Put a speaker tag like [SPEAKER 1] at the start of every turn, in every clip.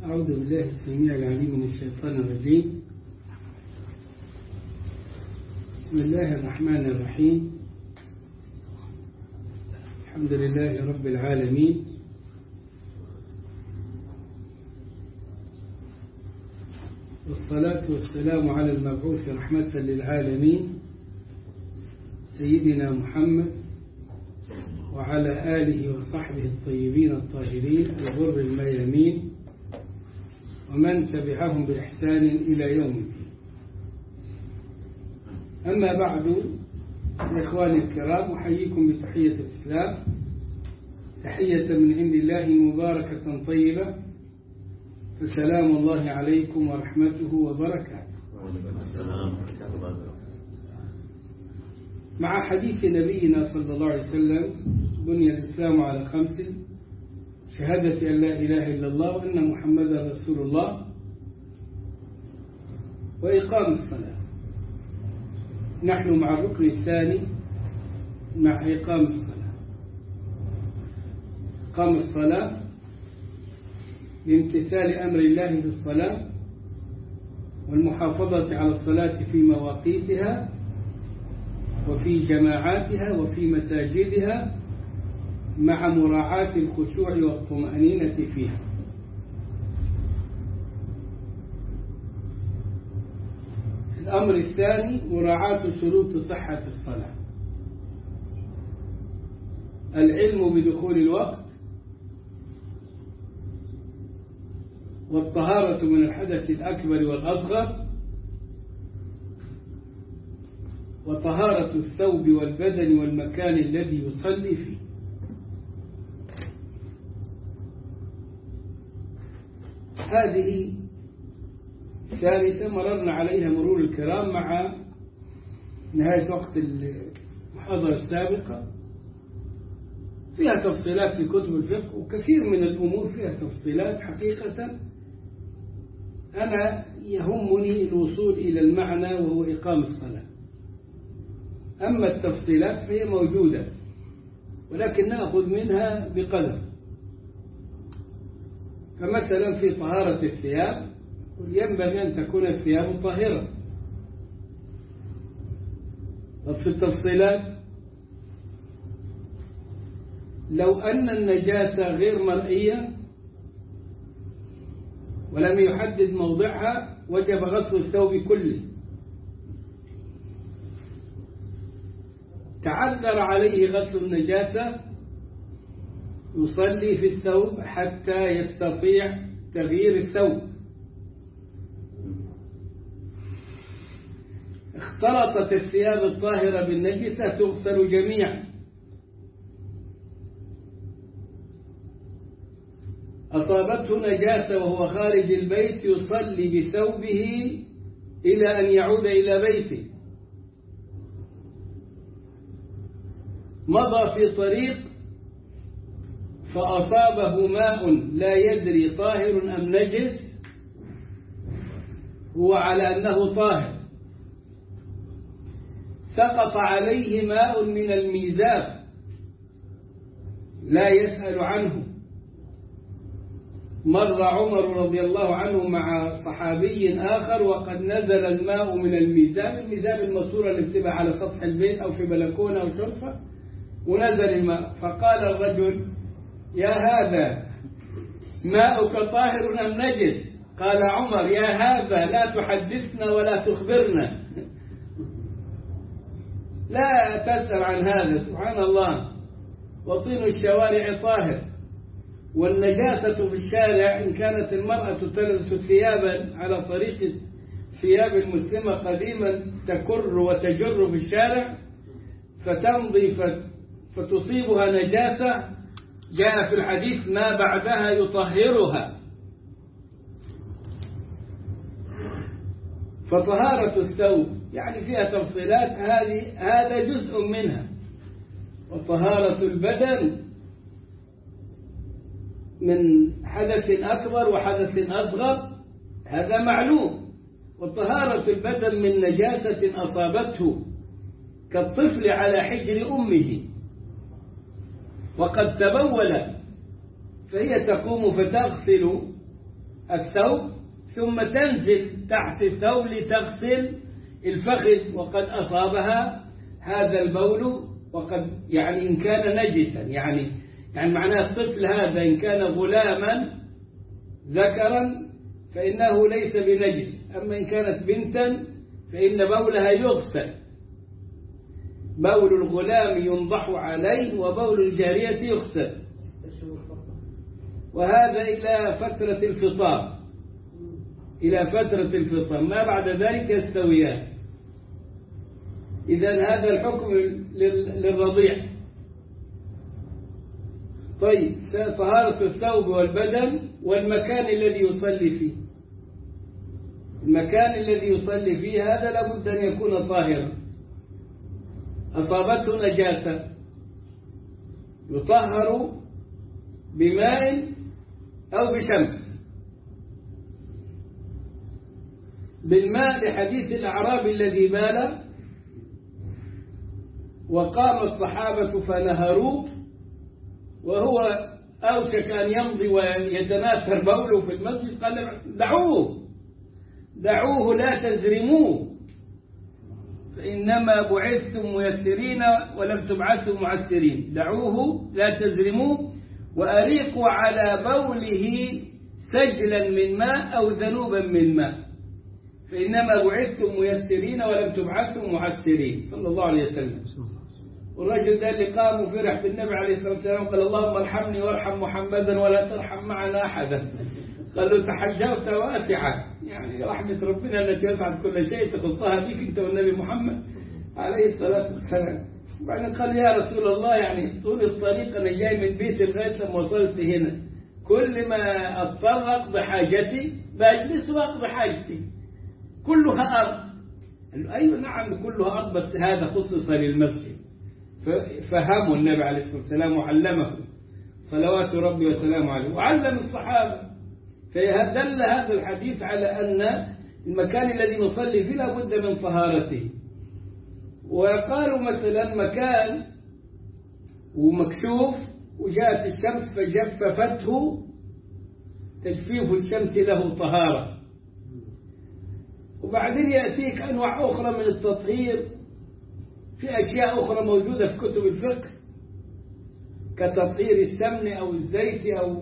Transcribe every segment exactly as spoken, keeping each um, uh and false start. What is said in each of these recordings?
[SPEAKER 1] أعوذ بالله السميع العليم من الشيطان الرجيم. بسم الله الرحمن الرحيم. الحمد لله رب العالمين، والصلاة والسلام على المبعوث رحمة للعالمين سيدنا محمد وعلى آله وصحبه الطيبين الطاهرين الغر الميامين ومن تبعهم بإحسان إلى يوم الدين. أما بعد، إخواني الكرام، أحييكم بتحية الإسلام، تحية من عند الله مباركة طيبة، فسلام الله عليكم ورحمته وبركاته. مع حديث نبينا صلى الله عليه وسلم: بني الإسلام على خمس: شهادة أن لا إله إلا الله وأن محمدا رسول الله وإقام الصلاة. نحن مع الركن الثاني، مع إقام الصلاة. إقام الصلاة بامتثال أمر الله في الصلاة والمحافظة على الصلاة في مواقيتها وفي جماعاتها وفي مساجدها مع مراعاة الخشوع والطمأنينة فيها. الأمر الثاني: مراعاة شروط صحة الصلاة. العلم بدخول الوقت، والطهارة من الحدث الأكبر والأصغر، وطهارة الثوب والبدن والمكان الذي يصلي فيه. هذه ثالثة مررنا عليها مرور الكرام مع نهاية وقت المحاضرة السابقة. فيها تفصيلات في كتب الفقه، وكثير من الأمور فيها تفصيلات حقيقة أنا يهمني الوصول إلى المعنى، وهو إقام الصلاة. أما التفصيلات فهي موجودة، ولكن نأخذ منها بقدر. فمثلا في طهارة الثياب ينبغي أن تكون الثياب طاهرة. وفي التفصيلات: لو أن النجاسة غير مرئية ولم يحدد موضعها وجب غسل الثوب كله. تعذر عليه غسل النجاسة يصلي في الثوب حتى يستطيع تغيير الثوب. اختلطت الثياب الطاهرة بالنجسة تغسل جميعا. أصابته نجاسة وهو خارج البيت يصلي بثوبه إلى أن يعود إلى بيته. مضى في طريق فأصابه ماء لا يدري طاهر أم نجس، هو على أنه طاهر، سقط عليه ماء من الميزاب لا يسأل عنه. مر عمر رضي الله عنه مع صحابي آخر وقد نزل الماء من الميزاب، الميزاب الماسورة اللي بتبقى على سطح البيت أو في بلكونة أو شرفة، ونزل الماء. فقال الرجل: يا هذا ماؤك طاهر أم نجس؟ قال عمر: يا هذا لا تحدثنا ولا تخبرنا، لا تسأل عن هذا. سبحان الله، وطين الشوارع طاهر. والنجاسة في الشارع، إن كانت المرأة تلبس ثيابا على طريق ثياب المسلمة قديما تكر وتجر في الشارع فتمضي فتصيبها نجاسة، جاء في الحديث: ما بعدها يطهرها. فطهارة الثوب يعني فيها تفصيلات، هذه هذا جزء منها. وطهارة البدن من حدث أكبر وحدث أصغر هذا معلوم. وطهارة البدن من نجاسة أصابته كالطفل على حجر أمه وقد تبول فهي تقوم فتغسل الثوب ثم تنزل تحت الثوب لتغسل الفخذ وقد أصابها هذا البول، وقد يعني إن كان نجسا، يعني يعني معناه الطفل هذا إن كان غلاما ذكرا فإنه ليس بنجس، أما إن كانت بنتا فإن بولها يغسل. بول الغلام ينضح عليه وبول الجارية يغسل، وهذا إلى فترة الفطام، إلى فترة الفطام، ما بعد ذلك يستويان. إذن هذا الحكم للرضيع. طيب، طهارة الثوب والبدن والمكان الذي يصلي فيه. المكان الذي يصلي فيه هذا لابد أن يكون طاهرا. أصابته نجاسة يطهر بماء أو بشمس. بالماء لحديث الأعرابي الذي بال وقام الصحابة فنهروه وهو أوشك أن يمضي ويتناثر بوله في المسجد، قال دعوه دعوه لا تزرموه، فإنما بعثتم ميسرين ولم تبعثوا معسرين. دعوه لا تزرموه وأريقوا على بوله سجلا من ماء أو ذنوبا من ماء، فإنما بعثتم ميسرين ولم تبعثوا معسرين، صلى الله عليه وسلم. والرجل ده اللي قام وفرح بالنبي عليه الصلاة والسلام قال اللهم ارحمني وارحم محمدا ولا ترحم معنا أحدا. قال له تحجرت واسعة، يعني رحمة ربنا التي وسعت كل شيء تخصها بك أنت والنبي محمد عليه الصلاة والسلام. وبعدين قال يا رسول الله يعني طول الطريق أنا جاي من بيتي لغاية لما وصلت هنا، كل ما أضطر أقضي حاجتي بجلس وأقضي حاجتي كلها أرض. قال له أيوة نعم كلها أرض، بس هذا خصص للمسجد. ففهموا النبي عليه الصلاة والسلام وعلمه صلوات ربي وسلامه عليه وعلم الصحابة. فدل هذا الحديث على أن المكان الذي نصلي فيه لابد من طهارته. وقالوا مثلا مكان ومكشوف وجاءت الشمس فجففته، تجفيف الشمس له طهارة. وبعدين يأتيك أنواع أخرى من التطهير في أشياء أخرى موجودة في كتب الفقه كتطهير السمن أو الزيت، أو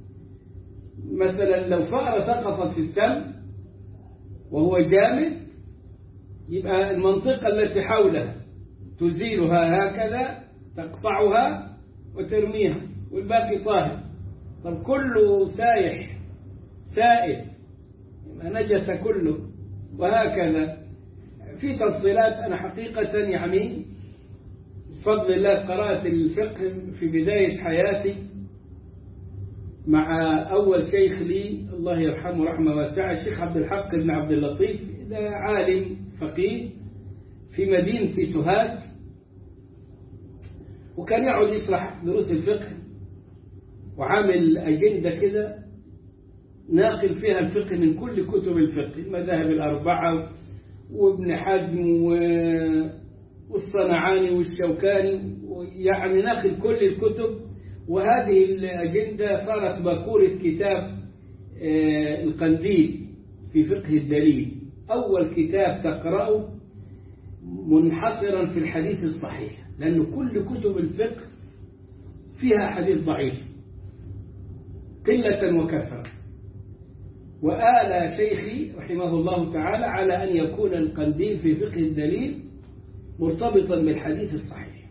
[SPEAKER 1] مثلا لو فأرة سقطت في السمن وهو جامد يبقى المنطقة التي حولها تزيلها هكذا، تقطعها وترميها والباقي طاهر. طب كله سايح سائل يبقى نجس كله، وهكذا في تفصيلات. أنا حقيقة يعني بفضل الله قرأت الفقه في بداية حياتي مع أول شيخ لي الله يرحمه رحمة واسعة الشيخ عبد الحق بن عبد اللطيف، ده عالم فقيه في مدينة سوهاج، وكان يقعد يشرح دروس الفقه وعامل أجندة كده ناقل فيها الفقه من كل كتب الفقه، المذاهب الأربعة وابن حزم والصنعاني والشوكاني، يعني ناقل كل الكتب. وهذه الأجندة صارت باكورة كتاب القنديل في فقه الدليل، أول كتاب تقرأه منحصرا في الحديث الصحيح، لأن كل كتب الفقه فيها حديث ضعيف قلة وكثرة. وآل شيخي رحمه الله تعالى على أن يكون القنديل في فقه الدليل مرتبطا بالحديث الصحيح،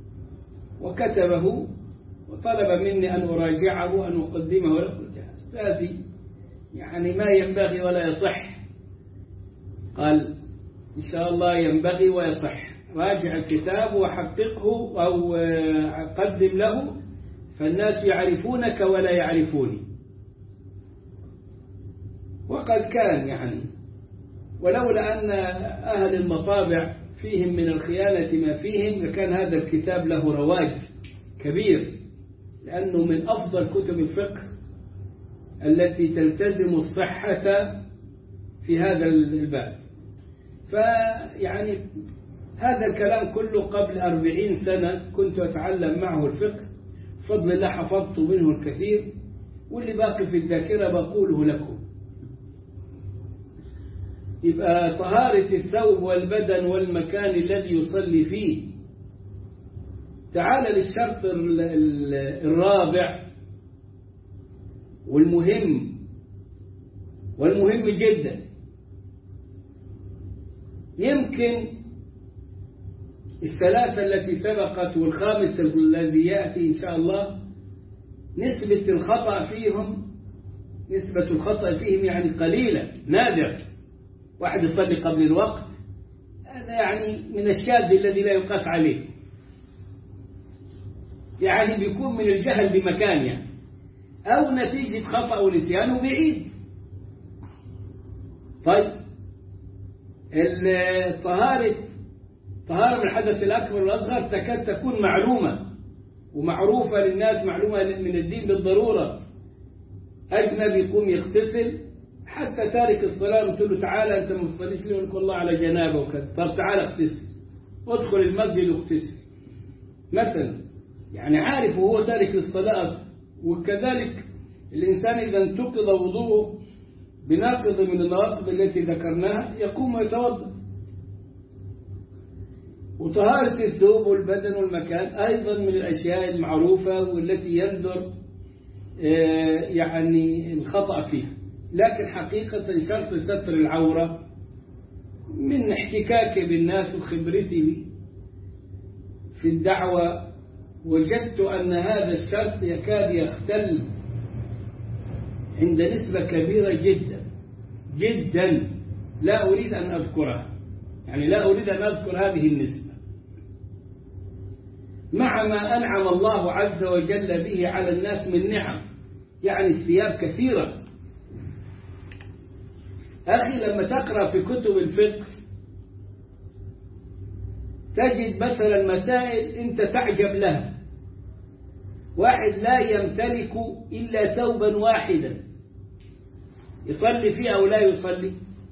[SPEAKER 1] وكتبه وطلب مني أن أراجعه وأن أقدمه. قلت يا أستاذي يعني ما ينبغي ولا يصح. قال إن شاء الله ينبغي ويصح، راجع الكتاب وحققه أو قدم له فالناس يعرفونك ولا يعرفوني. وقد كان يعني، ولولا أن أهل المطابع فيهم من الخيانة ما فيهم لكان هذا الكتاب له رواج كبير، لأنه من أفضل كتب الفقه التي تلتزم الصحة في هذا الباب. فيعني هذا الكلام كله قبل أربعين سنة كنت أتعلم معه الفقه، بفضل الله حفظت منه الكثير، واللي باقي في الذاكرة بقوله لكم. يبقى طهارة الثوب والبدن والمكان الذي يصلي فيه. تعال للشرط الرابع والمهم والمهم جدا. يمكن الثلاثة التي سبقت والخامس الذي يأتي إن شاء الله نسبة الخطأ فيهم نسبة الخطأ فيهم يعني قليلة، نادر. واحد يصلي قبل الوقت، هذا يعني من الشاذ الذي لا يقاس عليه، يعني بيكون من الجهل بمكان يعني، أو نتيجة خطأ ونسيان بعيد. طيب الطهارة طهارة من الحدث الأكبر والأصغر تكاد تكون معلومة ومعروفة للناس، معلومة من الدين بالضرورة. أجنبي يقوم يغتسل، حتى تارك الصلاة قلت له تعالى أنت ما تصليش لي، يقول لك والله على جنابه وكذا. طب تعالى اغتسل، ادخل المسجد واغتسل مثلا، يعني عارف وهو تارك للصلاة. وكذلك الإنسان إذا انتقض وضوءه بناقض من النواقض التي ذكرناها يقوم ويتوضأ. وطهارة الثوب والبدن والمكان أيضا من الأشياء المعروفة والتي يندر يعني الخطأ فيها. لكن حقيقة شرط ستر العورة من احتكاكي بالناس وخبرتي في الدعوة وجدت أن هذا الشرط يكاد يختل عند نسبة كبيرة جدا جدا، لا أريد أن أذكرها، يعني لا أريد أن أذكر هذه النسبة، مع ما أنعم الله عز وجل به على الناس من نعم، يعني الثياب كثيرة. أخي لما تقرأ في كتب الفقه تجد مثلا مسائل أنت تعجب لها. واحد لا يمتلك إلا ثوبا واحدا يصلي فيه أو لا يصلي،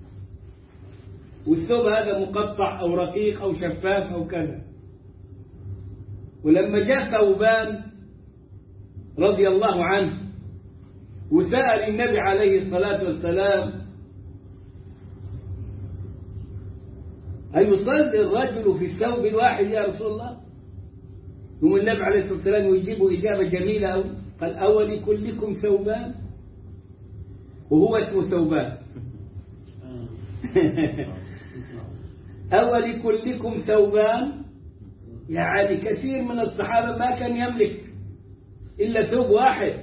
[SPEAKER 1] والثوب هذا مقطع أو رقيق أو شفاف أو كذا. ولما جاء ثوبان رضي الله عنه وسأل النبي عليه الصلاة والسلام أيصلي الرجل في الثوب الواحد يا رسول الله؟ ثم النبي عليه الصلاة والسلام يجيب إجابة جميلة أو قال أول كلكم ثوبان، وهو اسمه ثوبان. أول كلكم ثوبان، يعني كثير من الصحابة ما كان يملك إلا ثوب واحد.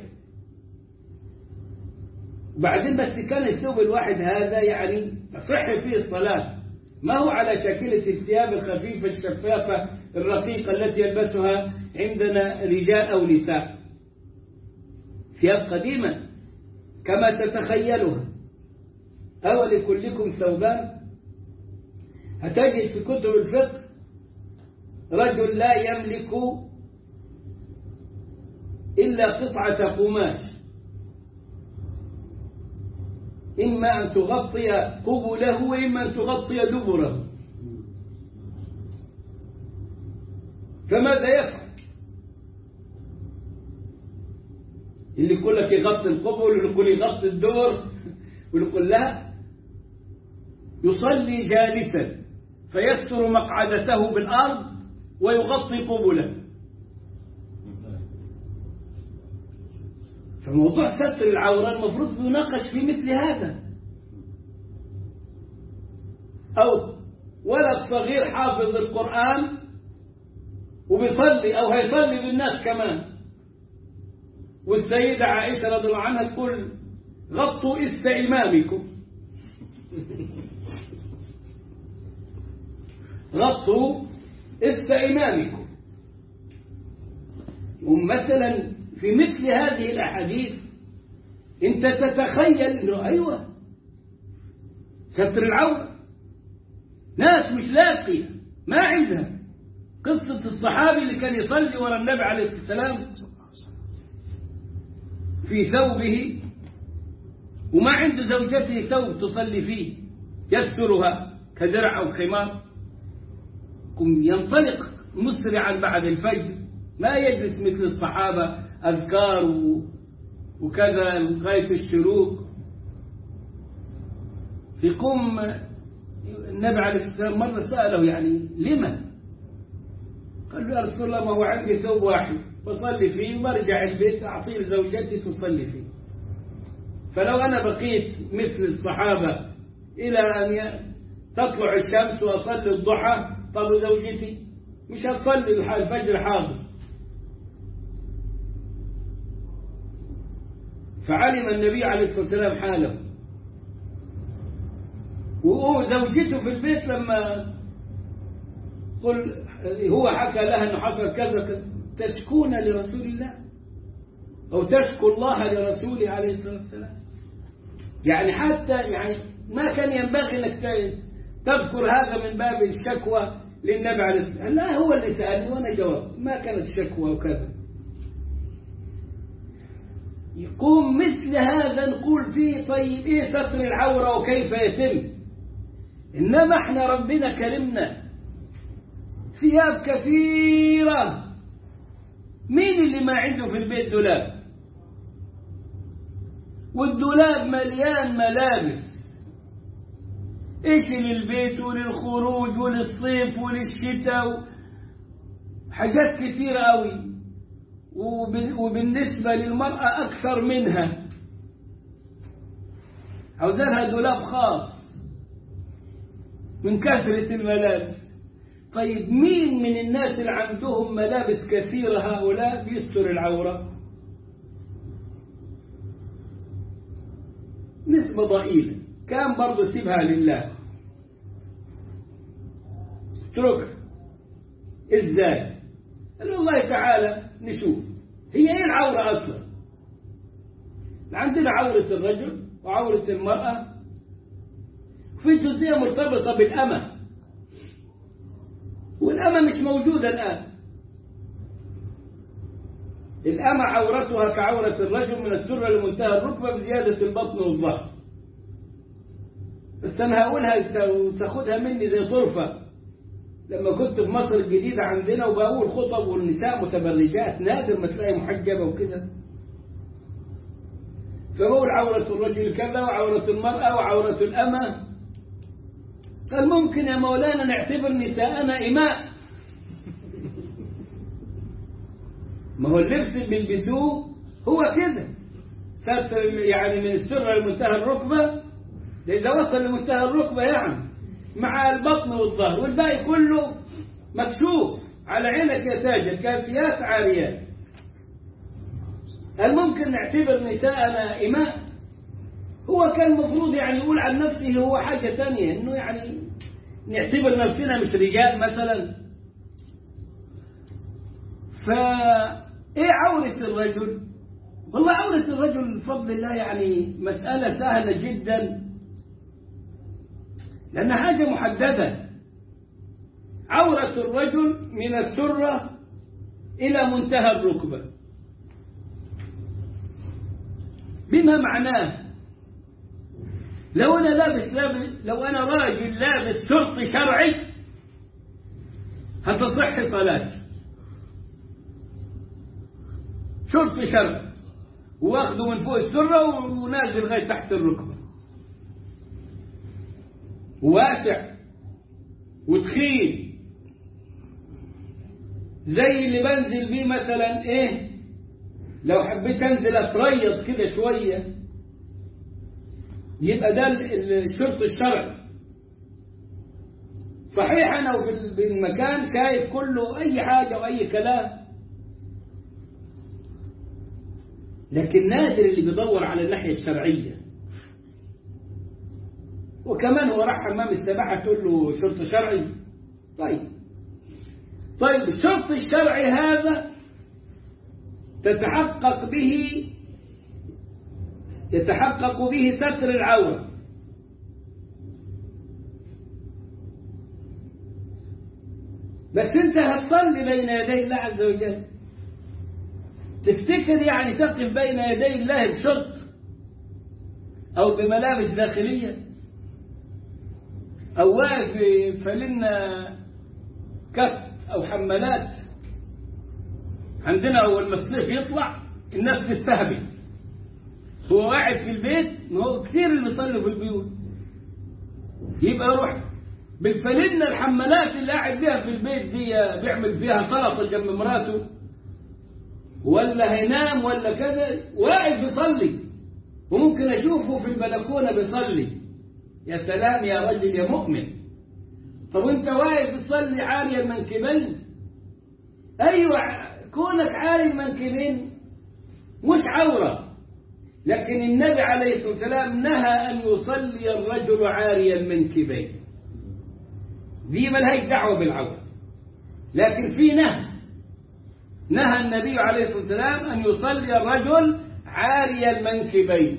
[SPEAKER 1] بعدين بس كان الثوب الواحد هذا يعني تصح فيه الصلاة، ما هو على شكلة الثياب الخفيفة الشفافة الرقيقة التي يلبسها عندنا رجال أو نساء، ثياب قديمة كما تتخيلها. أول كلكم ثوبان، هتجد في كتب الفقه رجل لا يملك إلا قطعة قماش، إما أن تغطي قبله وإما أن تغطي دبره، فماذا يفعل؟ اللي يقول لك يغطي القبل واللي يقول يغطي الدبر واللي يقول لا، يصلي جالسا فيستر مقعدته بالأرض ويغطي قبله. فموضوع ستر العورة المفروض يناقش في مثل هذا. أو ولد صغير حافظ القرآن وبيصلي أو هيصلي بالناس كمان، والسيدة عائشة رضي الله عنها تقول غطوا إست إمامكم، غطوا إست إمامكم. ومثلا في مثل هذه الأحاديث أنت تتخيل أنه أيوة ستر العورة، ناس مش لاقية ما عندها. قصة الصحابي اللي كان يصلي وراء النبي عليه الصلاة والسلام في ثوبه وما عنده زوجته ثوب تصلي فيه يسترها كدرع أو خمار، ينطلق مسرعا بعد الفجر، ما يجلس مثل الصحابة أذكار وكذا لغاية الشروق. يقوم النبي عليه الصلاة والسلام مرة سأله يعني لما؟ قال له يا رسول الله ما هو عندي ثوب واحد بصلي فيه وارجع البيت أعطيه لزوجتي تصلي فيه. فلو أنا بقيت مثل الصحابة إلى أن تطلع الشمس وأصلي الضحى، طب زوجتي مش هتصلي الفجر حاضر. فعلم النبي عليه الصلاة والسلام حاله، وزوجته في البيت لما قل هو حكى لها أنه حصل كذا كذا تشكون لرسول الله أو تشكو الله لرسوله عليه الصلاة والسلام. يعني حتى يعني ما كان ينبغي أنك تذكر هذا من باب الشكوى للنبي عليه الصلاة والسلام. لا، هو اللي سألني وأنا جاوبت، ما كانت شكوى وكذا. يقوم مثل هذا نقول فيه طيب إيه ستر العورة وكيف يتم؟ إنما إحنا ربنا كرمنا ثياب كثيرة. مين اللي ما عنده في البيت دولاب؟ والدولاب مليان ملابس، إيش للبيت وللخروج وللصيف وللشتاء، حاجات كثيرة أوي. وبالنسبة للمرأة أكثر منها، عاوزانها دولاب خاص من كثرة الملابس. طيب مين من الناس اللي عندهم ملابس كثيرة هؤلاء بيستر العورة؟ نسبة ضئيلة. كان برضو سيبها لله، اتركها. ازاي؟ قال الله تعالى نشوف هي ايه العورة اصلا. عندنا عورة الرجل وعورة المرأة، في جزئية مرتبطة بالأمة، والأمة مش موجودة الآن. الأمة عورتها كعورة الرجل من السرة لمنتهى الركبة بزيادة البطن والظهر. بس أنا هقولها وتاخدها مني زي طرفة. لما كنت في مصر الجديدة عندنا وبقول خطب والنساء متبرجات، نادر ما تلاقي محجبة وكده، فبقول عورة الرجل كذا وعورة المرأة وعورة الأمة. قال ممكن يا مولانا نعتبر نساءنا إماء؟ ما هو اللبس اللي بيلبسوه هو كده، ستر يعني من السرة لمنتهى الركبة، إذا وصل لمنتهى الركبة يعني مع البطن والظهر، والباقي كله مكشوف على عينك يا تاجر، كاسيات عاريات. هل ممكن نعتبر نساءنا إماء؟ هو كان المفروض يعني يقول عن نفسه هو حاجة تانية، إنه يعني نعتبر نفسنا مش رجال مثلا. فإيه عورة الرجل؟ والله عورة الرجل بفضل الله يعني مسألة سهلة جدا، لأن حاجة محددة. عورة الرجل من السرة إلى منتهى الركبة، بما معناه لو أنا لابس لابس لو أنا راجل لابس شرطي شرعي هتصح صلاتي. شرطي شرعي واخده من فوق السرة ونازل لغاية تحت الركبة، واسع وتخين، زي اللي بنزل بيه مثلا ايه لو حبيت انزل اتريض كده شوية، يبقى ده الشرط الشرعي. صحيح انا في المكان شايف كله اي حاجة واي كلام، لكن نادر اللي بيدور على الناحية الشرعية. وكمان هو راح حمام السباحة تقول له شرط شرعي. طيب طيب الشرط الشرعي هذا تتحقق به يتحقق به ستر العورة. بس انت هتصلي بين يدي الله عز وجل، تفتكر يعني تقف بين يدي الله بشرط او بملابس داخلية، او واقف فلنا كت او حمالات؟ عندنا اول ما الصيف يطلع الناس تستهبل، هو قاعد في البيت، ما هو كثير اللي بيصلوا في البيوت، يبقى روح بالفلنة الحمالات اللي قاعد بيها في البيت دي بيعمل فيها سلطة جنب مراته، ولا هينام ولا كذا، واقف بيصلي، وممكن أشوفه في البلكونة بيصلي. يا سلام يا رجل يا مؤمن. طب وانت واقف بتصلي عالي المنكبين؟ أيوة، كونك عالي المنكبين مش عورة، لكن النبي عليه الصلاة والسلام نهى أن يصلي الرجل عاري المنكبين، دي ملهاش دعوة بالعورة، لكن في نهي، نهى النبي عليه الصلاة والسلام أن يصلي الرجل عاري المنكبين،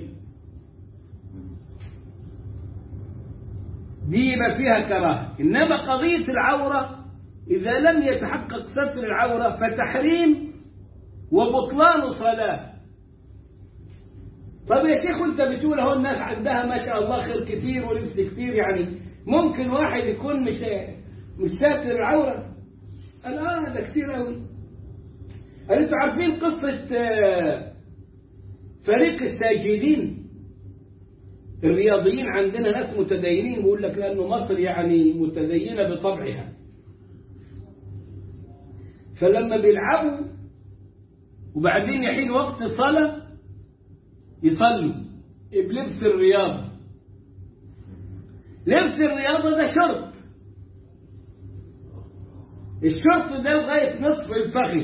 [SPEAKER 1] دي ما فيها كراهة. إنما قضية العورة إذا لم يتحقق ستر العورة فتحريم وبطلان صلاة. طب يا شيخ أنت بتقول هو الناس عندها ما شاء الله خير كثير ولبس كثير، يعني ممكن واحد يكون مش مش ساتر العورة؟ قال آه ده كثير أوي. هل أنتوا عارفين قصة فريق الساجدين؟ الرياضيين عندنا ناس متدينين، بيقول لك لأنه مصر يعني متدينة بطبعها، فلما بيلعبوا وبعدين يحين وقت صلاة يصلوا بلبس الرياضة. لبس الرياضة ده شرط، الشرط ده لغاية نصف الفخذ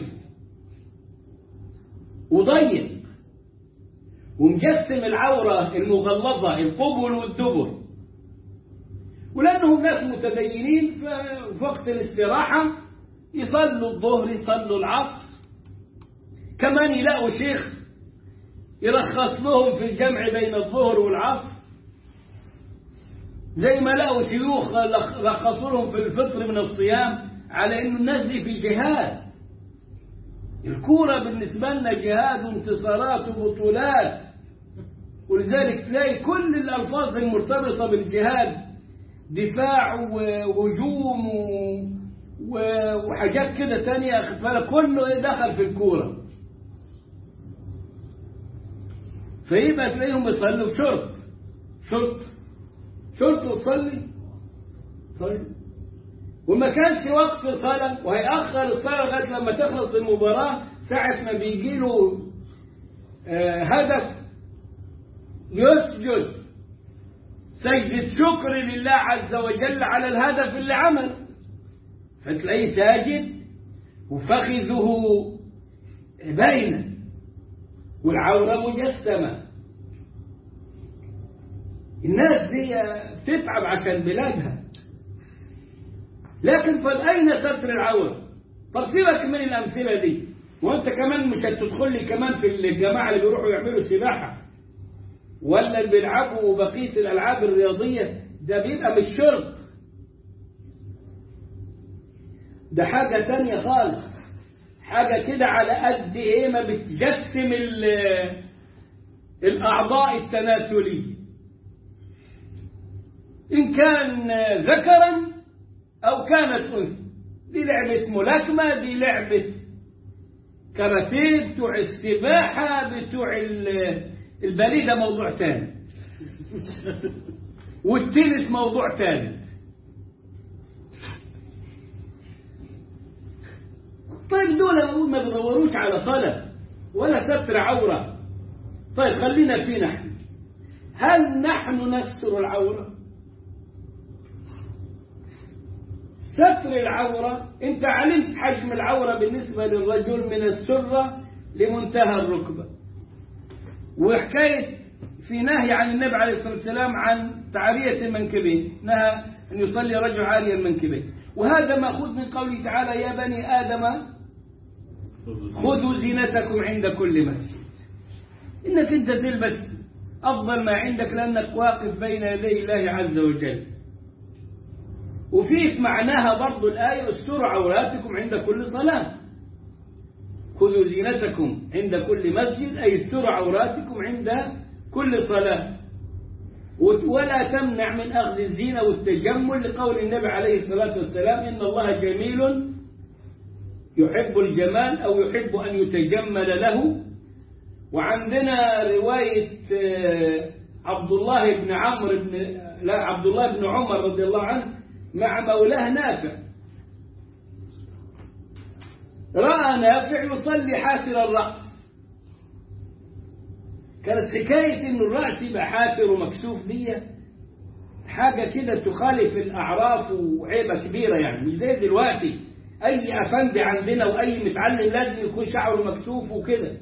[SPEAKER 1] وضيق ومجسم العورة المغلظة القبل والدبر، ولأنهم ناس متدينين في وقت الاستراحة يصلوا الظهر يصلوا العصر، كمان يلاقوا شيخ يرخص لهم في الجمع بين الظهر والعصر، زي ما لقوا شيوخ رخصوا لهم في الفطر من الصيام، على إنه الناس دي في جهاد. الكورة بالنسبة لنا جهاد وانتصارات وبطولات، ولذلك تلاقي كل الألفاظ المرتبطة بالجهاد دفاع وهجوم وحاجات كده تانية، أخذ بالك كله دخل في الكورة. فيبقى تلاقيهم يصلوا بشرط شرط شرط وتصلي صلي، وما كانش وقت صلاة وهيأخر الصلاة لغاية لما تخلص المباراة، ساعة ما بيجي له آه هدف يسجد سجدة شكر لله عز وجل على الهدف اللي عمل، فتلاقيه ساجد وفخذه باينة والعورة مجسمة. الناس دي تتعب عشان بلادها، لكن فأين ستر العورة؟ طب سيبك من الأمثلة دي، وانت كمان مش هتدخل لي كمان في الجماعة اللي بيروحوا يعملوا سباحة ولا اللي بيلعبوا بقية الألعاب الرياضية، ده بيبقى مش شرط، ده حاجة تانية خالص، حاجة كده على قد ايه ما بتجسم الأعضاء التناسلية، إن كان ذكرا أو كانت أنثى. دي لعبة ملاكمة، دي لعبة كاراتيه، بتوع السباحة، بتوع الباليه، ده موضوع تاني، والتنس موضوع تاني. طيب دول ما بدوروش على صلاة ولا ستر عورة. طيب خلينا في نحن، هل نحن نستر العورة؟ ستر العورة، انت علمت حجم العورة بالنسبة للرجل من السرة لمنتهى الركبة، وحكاية في نهي عن النبي عليه الصلاة والسلام عن تعرية المنكبين، نهى أن يصلي رجل عاري المنكبين، وهذا مأخوذ من قوله تعالى يا بني آدم خذوا زينتكم عند كل مسجد. إنك أنت تلبس أفضل ما عندك لأنك واقف بين يدي الله عز وجل. وفيه معناها برضو الآية استروا عوراتكم عند كل صلاة، خذوا زينتكم عند كل مسجد، أي استروا عوراتكم عند كل صلاة، ولا تمنع من أخذ الزينة والتجمل، لقول النبي عليه الصلاة والسلام إن الله جميل يحب الجمال أو يحب أن يتجمل له، وعندنا رواية عبد الله بن عمرو بن لا عبد الله بن عمر رضي الله عنه مع مولاه نافع، رأى نافع يصلي حافر الرأس. كانت حكاية إنه الرأس يبقى حافر ومكشوف دي حاجة كده تخالف الأعراف وعيبة كبيرة، يعني مش زي دلوقتي أي أفندي عندنا وأي متعلم لازم يكون شعره مكشوف وكده.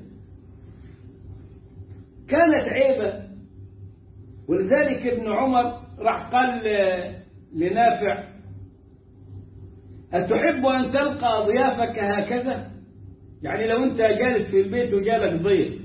[SPEAKER 1] كانت عيبة، ولذلك ابن عمر راح قال لنافع: أتحب أن تلقى ضيافك هكذا؟ يعني لو أنت جالس في البيت وجالك ضيف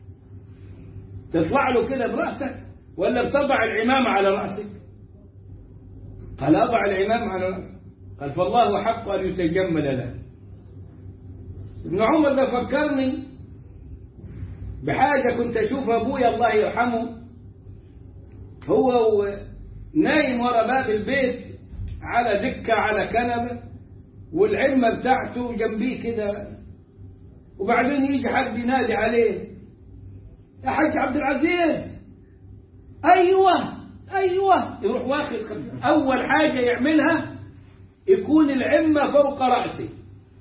[SPEAKER 1] تطلع له كده برأسك ولا بتضع العمامة على رأسك؟ قال: أضع العمامة على رأسك. قال: فالله حق أن يتجمل له. ابن عمر ده فكرني بحاجة كنت أشوف أبويا الله يرحمه هو نايم ورا باب البيت على دكة على كنبة والعمة بتاعته جنبيه كده، وبعدين يجي حد ينادي عليه: يا حاج عبد العزيز. أيوة أيوة. يروح واخد أول حاجة يعملها يكون العمة فوق رأسه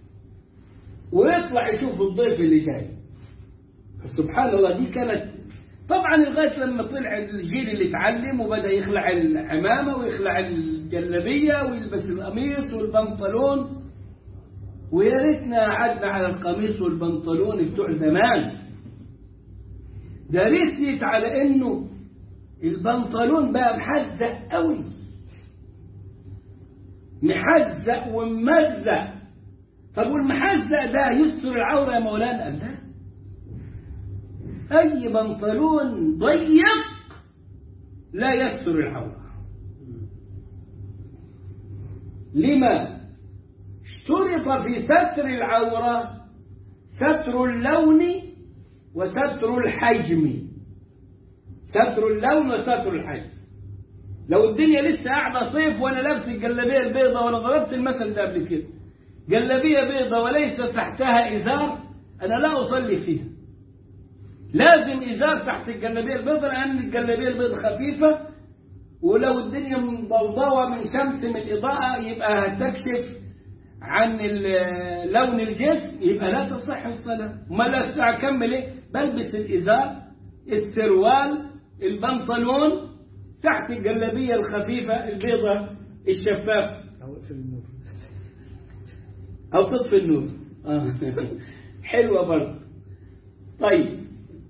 [SPEAKER 1] ويطلع يشوف الضيف اللي جاي. سبحان الله. دي كانت طبعا لغاية لما طلع الجيل اللي اتعلم وبدأ يخلع العمامة ويخلع الجلبية ويلبس القميص والبنطلون، ويا ريتنا قعدنا على القميص والبنطلون بتوع زمان. ده ريت على انه البنطلون بقى محزق قوي، محزق وممزق. طب والمحزق ده يستر العورة يا مولانا؟ قال لا، أي بنطلون ضيق لا يستر العورة. لما؟ اشترط في ستر العورة ستر اللون وستر الحجم. ستر اللون وستر الحجم. لو الدنيا لسه قاعدة صيف وأنا لابس الجلابية البيضة، وأنا ضربت المثل ده قبل كده، جلابية بيضة وليس تحتها إزار، أنا لا أصلي فيها. لازم إزار تحت الجلابية البيضاء، لأن الجلابية البيضاء خفيفة، ولو الدنيا مضوضوة من شمس من إضاءة يبقى هتكشف عن لون الجسم، يبقى لا تصح الصلاة. ما لا أستطيع أكمل إيه؟ بلبس الإزار، السروال، البنطلون تحت الجلابية الخفيفة البيضاء الشفافة،
[SPEAKER 2] أو اقفل النور
[SPEAKER 1] أو تطفي النور. آه. حلوة برضه. طيب،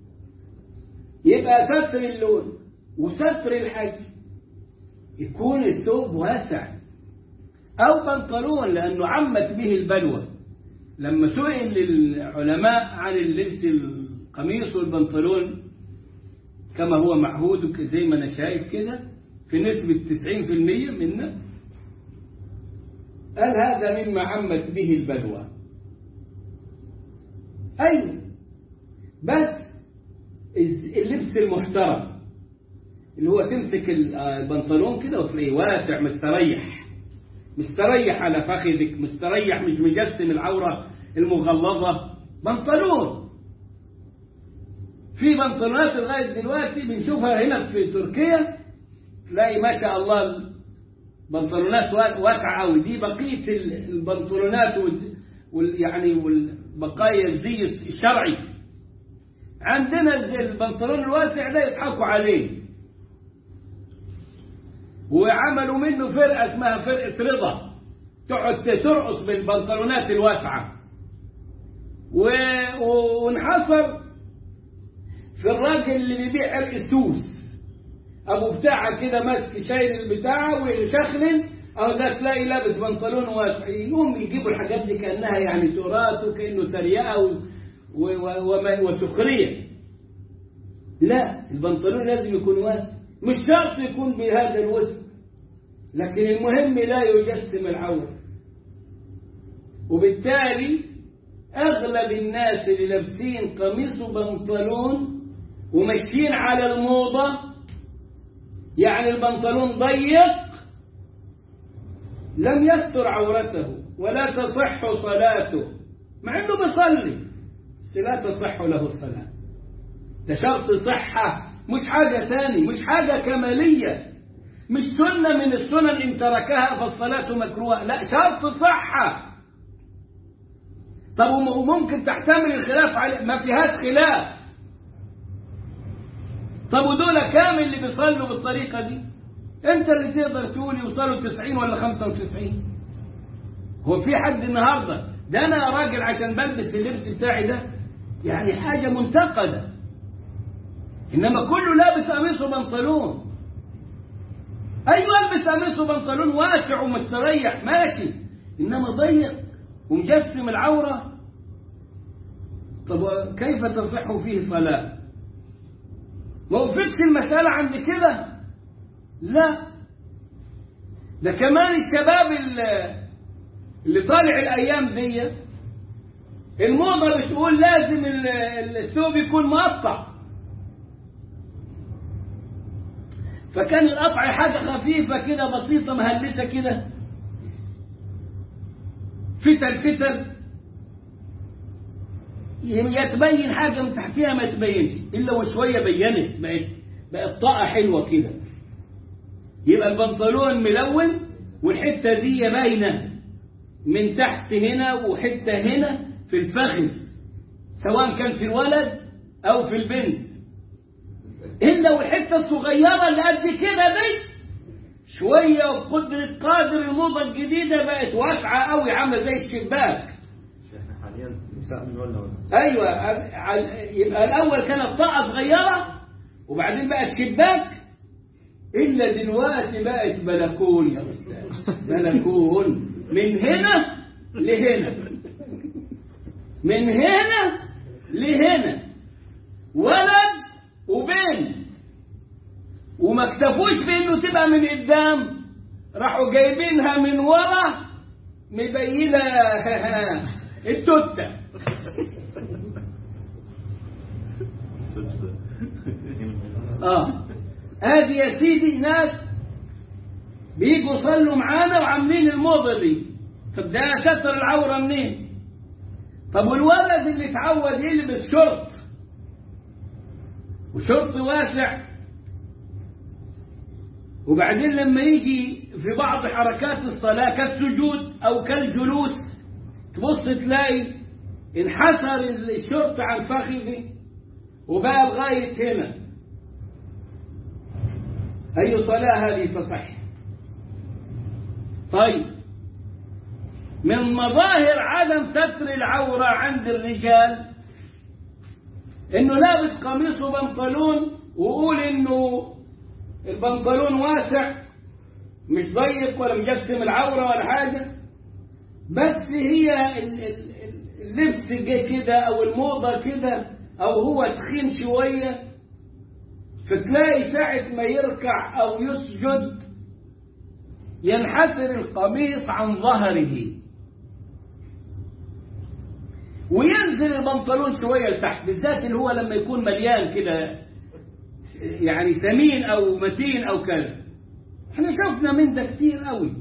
[SPEAKER 1] يبقى ستر اللون وستر الحجم، يكون الثوب واسع أو بنطلون، لأنه عمت به البلوى. لما سئل العلماء عن اللبس القميص والبنطلون كما هو معهود زي ما أنا شايف كده في نسبة تسعين في المية منا، قال هذا مما عمت به البلوى. أيوة، بس اللبس المحترم اللي هو تمسك البنطلون كده وتلاقيه واسع مستريح، مستريح على فخذك، مستريح، مش مجسم العورة المغلظة. بنطلون، في بنطلونات لغاية دلوقتي بنشوفها هنا في تركيا، تلاقي ما شاء الله بنطلونات واسعة أوي. دي بقية البنطلونات وال يعني والبقايا الزي الشرعي. عندنا البنطلون الواسع ده يضحكوا عليه، وعملوا منه فرقة اسمها فرقة رضا، تقعد ترقص بالبنطلونات الواسعة، وانحصر في الراجل اللي بيبيع عرق السوس، ابو بتاعه كده ماسك شايل البتاعه ويشخلل، او ده تلاقي لابس بنطلون واسع. يقوم يجيبوا الحاجات دي كانها يعني تراث وكانه تريقه وسخريه. لا، البنطلون لازم يكون واسع، مش شرط يكون بهذا الوسع، لكن المهم لا يجسم العورة. وبالتالي أغلب الناس اللي لابسين قميص وبنطلون وماشيين على الموضة، يعني البنطلون ضيق، لم يستر عورته ولا تصح صلاته، مع انه بيصلي بس لا تصح له الصلاة. ده شرط صحة، مش حاجة تاني، مش حاجة كمالية، مش سنة من السنن إن تركها فالصلاة مكروهة، لا شرط صحة. طب وممكن تحتمل الخلاف على ما فيهاش خلاف. طب ودول كامل اللي بيصلوا بالطريقة دي؟ انت اللي تقدر تقول يوصلوا تسعين ولا خمسة وتسعين. هو في حد النهاردة ده أنا راجل عشان بلبس اللبس بتاعي ده يعني حاجة منتقدة، إنما كله لابس قميص وبنطلون. أيوة البس قميص وبنطلون واسع ومستريح ماشي، إنما ضيق ومجسم العورة، طب كيف تصح فيه صلاة؟ ما وقفتش المسألة عند كده، لا ده كمان الشباب اللي طالع الأيام دي الموضة بتقول لازم الثوب يكون مقطع، فكان القطع حاجة خفيفة كده بسيطة مهلسة كده، فتل فتل يتبين حاجة من تحتها ما تبينش إلا وشوية بينت، بقت بقت طاقة حلوة كده، يبقى البنطلون ملون والحتة دي باينة من تحت هنا وحتة هنا في الفخذ سواء كان في الولد أو في البنت، إلا والحتة الصغيرة اللي قد كده دي شوية وقدرة قادر الموضة الجديدة بقت واسعة قوي عاملة زي الشباك.
[SPEAKER 2] حاليا نساء من ولا ولا
[SPEAKER 1] أيوة، يبقى الأول كانت طاقة صغيرة وبعدين بقت شباك، إلا دلوقتي بقت بلكون يا أستاذ، بلكون من هنا لهنا، من هنا لهنا، ولد وبنت، وما اكتفوش بانه تبقى من قدام، راحوا جايبينها من ورا مبينه التوته. اه ادي يا سيدي ناس بيجوا يصلوا معانا وعاملين الموضه دي. طب ده كسر العوره منين؟ طب والولد اللي اتعود يلبس شورت وشورت واسع، وبعدين لما يجي في بعض حركات الصلاة كالسجود أو كالجلوس تبص تلاقي انحسر الشورت عن فخذه وبقى لغاية هنا، أي صلاة هذه تصح؟ طيب من مظاهر عدم ستر العورة عند الرجال إنه لابس قميص وبنطلون وقول إنه البنطلون واسع مش ضيق ولا مجسم العورة ولا حاجة، بس هي اللبس جه كده أو الموضة كده أو هو تخين شوية، فتلاقي ساعة ما يركع أو يسجد ينحسر القميص عن ظهره وينزل البنطلون شوية لتحت، بالذات اللي هو لما يكون مليان كده يعني سمين أو متين أو كذا. احنا شفنا من ده كتير قوي،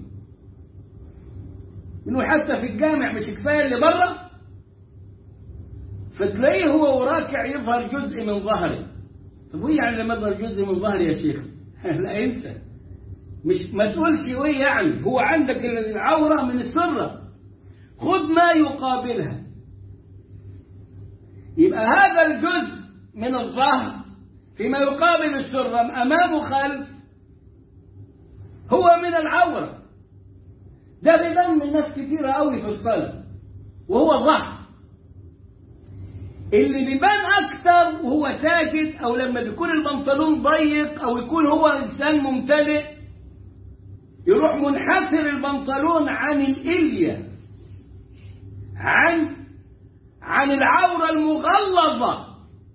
[SPEAKER 1] انه حتى في الجامع مش كفاية اللي برا، فتلاقيه هو وراكع يظهر جزء من ظهره. طب وإيه يعني لما يظهر جزء من ظهري يا شيخ؟ لا انسى، مش ما تقولش وإيه يعني، هو عندك العورة من السرة، خذ ما يقابلها، يبقى هذا الجزء من الظهر فيما يقابل السرة أمام وخلف هو من العورة. ده بيبان من ناس كثيرة قوي في الصلاة وهو الظهر. اللي بيبان أكثر وهو ساجد أو لما بيكون البنطلون ضيق أو يكون هو إنسان ممتلئ يروح منحسر البنطلون عن الإلية، عن عن العورة المغلظة،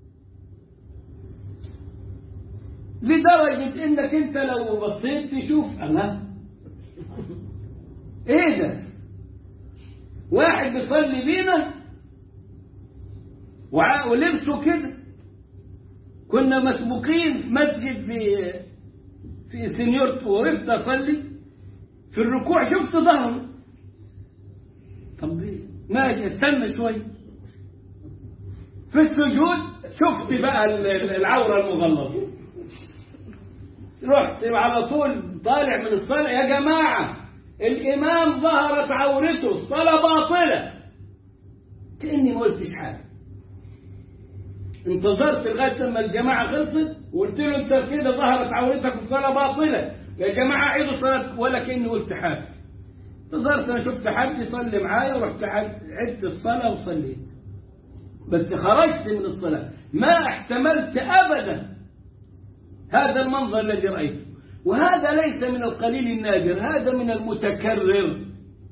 [SPEAKER 1] لدرجة انك انت لو بصيت تشوف الله ايه ده، واحد بيصلي بينا ولبسه كده. كنا مسبوقين في مسجد في في سنيورت وقفت اصلي في الركوع شفت ظهره، طب ماشي استنى شوي، في السجود شفت بقى العورة المغلظة، رحت على طول طالع من الصلاة، يا جماعة الإمام ظهرت عورته، الصلاة باطلة. كأني ما قلتش حاجة، انتظرت لغاية لما الجماعة خلصت وقلت له انت كده ظهرت عورتك والصلاة باطلة، يا جماعة عيدوا صلاة، ولا كأني قلت حاجة. انتظرت، انا شفت حد يصلي معايا ورحت عدت الصلاة وصليت، بس خرجت من الصلاة ما احتملت أبدا هذا المنظر الذي رأيته. وهذا ليس من القليل النادر، هذا من المتكرر،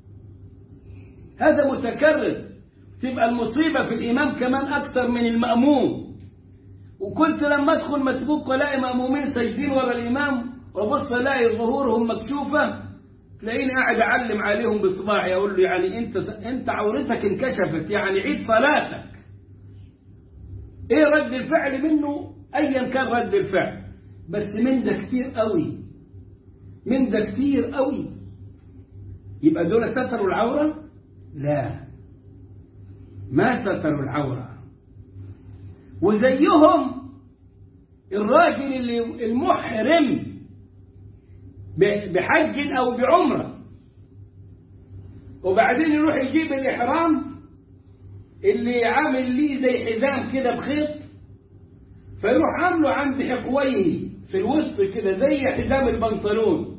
[SPEAKER 1] هذا متكرر. تبقى المصيبة في الإمام كمان أكثر من المأموم. وكنت لما أدخل مسبوق ولاقي مأمومين ساجدين ورا الإمام وبص الاقي ظهورهم مكشوفة، تلاقيني قاعد أعلم عليهم بصباعي أقول له يعني أنت أنت عورتك انكشفت، يعني عيد صلاتك. إيه رد الفعل منه؟ أيا كان رد الفعل، بس من ده كتير قوي، من ده كتير قوي. يبقى دول ستروا العورة؟ لا، ما ستروا العورة. وزيهم الراجل اللي المحرم بحج أو بعمرة وبعدين يروح يجيب الإحرام اللي عامل ليه زي حزام كده بخيط، فيروح عامله عند حقويه في الوسط كده زي حزام البنطلون،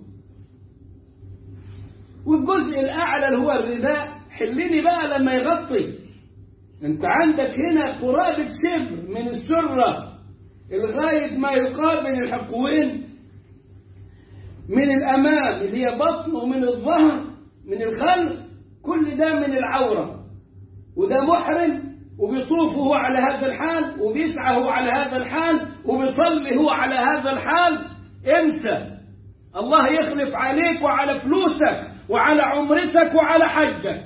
[SPEAKER 1] والجزء الأعلى اللي هو الرداء حلني بقى لما يغطي. انت عندك هنا قرابة شبر من السرة لغاية ما يقابل الحقوين من الأمام اللي هي بطن، ومن الظهر من الخلف، كل ده من العورة. وده محرم وبيطوف هو على هذا الحال، وبيسعى هو على هذا الحال، وبيصلي هو على هذا الحال. انسى، الله يخلف عليك وعلى فلوسك وعلى عمرتك وعلى حجك.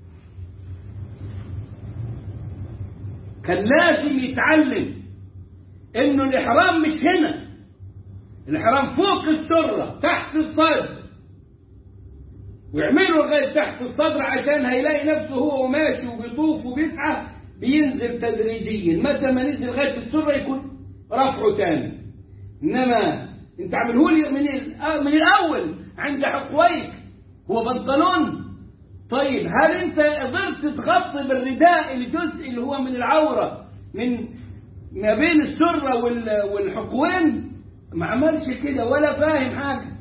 [SPEAKER 1] كان لازم يتعلم انه الإحرام مش هنا، الإحرام فوق السرة تحت الصدر، ويعملوا لغاية تحت الصدر عشان هيلاقي نفسه هو ماشي وبيطوف وبيسعى بينزل تدريجيا، متى ما نزل لغاية السرة يكون رفعه تاني. إنما أنت عمله لي من من الأول عند حقويك هو بنطلون. طيب هل أنت قدرت تغطي بالرداء الجزء اللي هو من العورة من ما بين السرة والحقوين؟ ما عملش كده ولا فاهم حاجة.